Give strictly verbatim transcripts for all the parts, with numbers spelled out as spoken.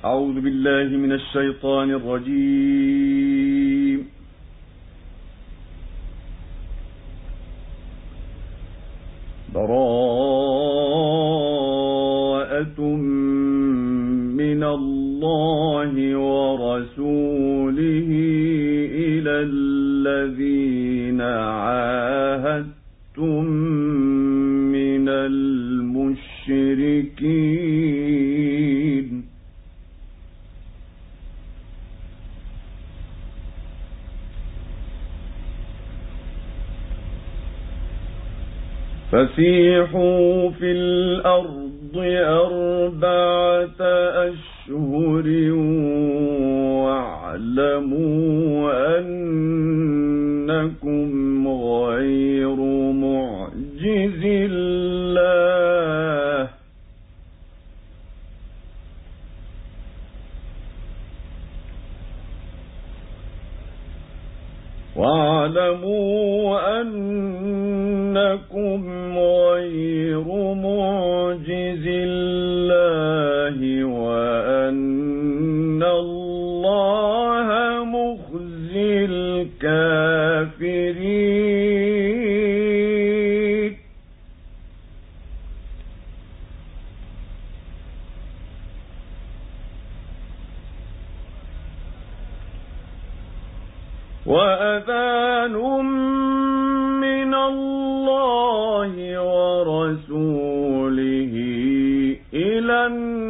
أعوذ بالله من الشيطان الرجيم. براءة من الله ورسوله إلى الذين عاهدتم من المشركين فسيحوا في الأرض أربعة أشهر واعلموا أنكم غير معجز الله واعلموا أنكم غير معجز الله وأن الله مخزي الكافرين وأذان من الله ورسوله إلى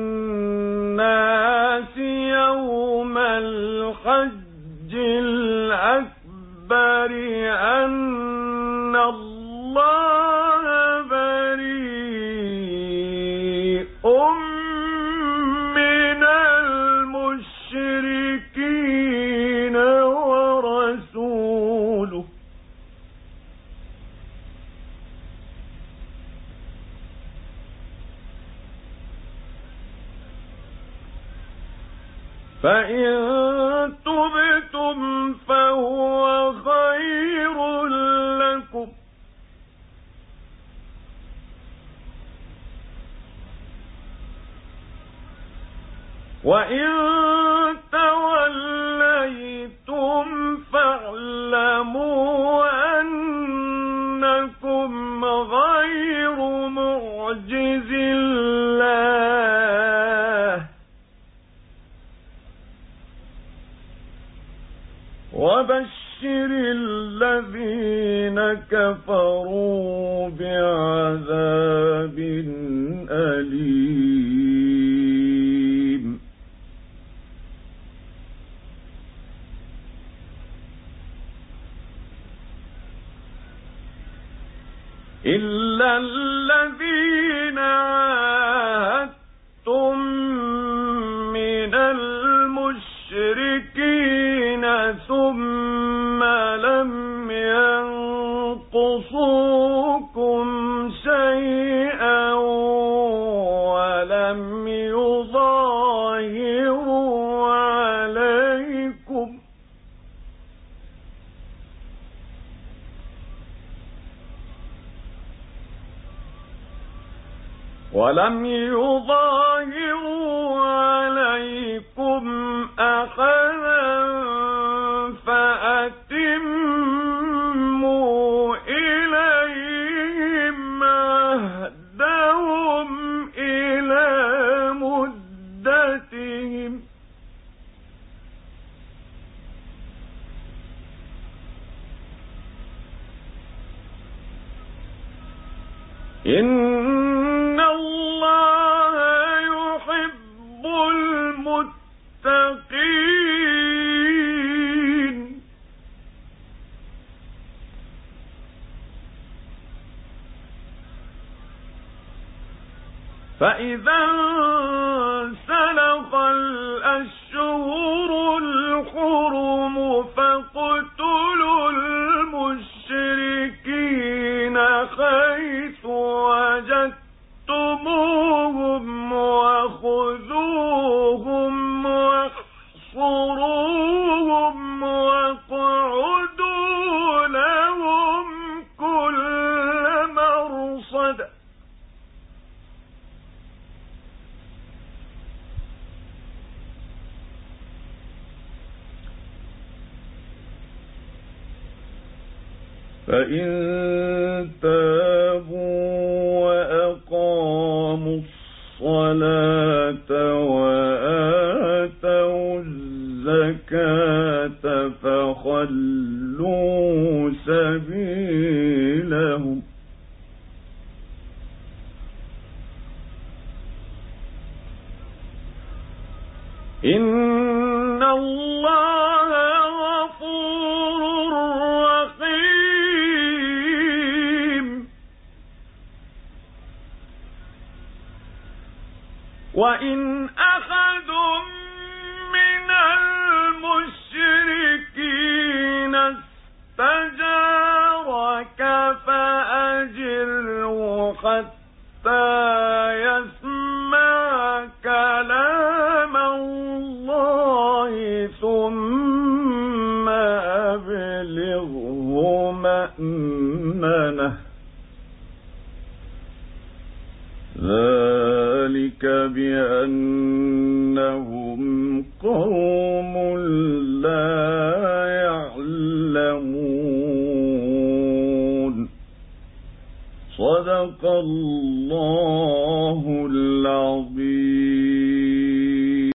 الناس يوم الحج الأكبر أن الله بريء من المشركين ورسوله فإن تبتم فهو خير لكم وإن توليتم فاعلموا أنكم غير معجز الله وبشر الذين كفروا بعذاب أليم إلا الذين عاهدتم من المشركين ثم لم ينقصوكم شيئا ولم يظاهروا عليكم ولم يظاهروا عليكم أحدا فأتموا إليهم عهدهم إلى مدتهم إن الله يحب المتقين فإذا انسلخ الأشهر الحرم فاقتلوا المشركين حيث وجدتموهم وخذوهم واحصروهم واقعدوا لهم كل مرصد فإن تابوا وأقاموا الصلاة وآتوا الزكاة فخلوا سبيلهم إن الله غفور رحيم. وإن أحد من المشركين استجارك فأجره حتى يسمع كلام الله ثم أبلغه مأمنه ذلك بأنهم قوم لا يعلمون. صدق الله العظيم.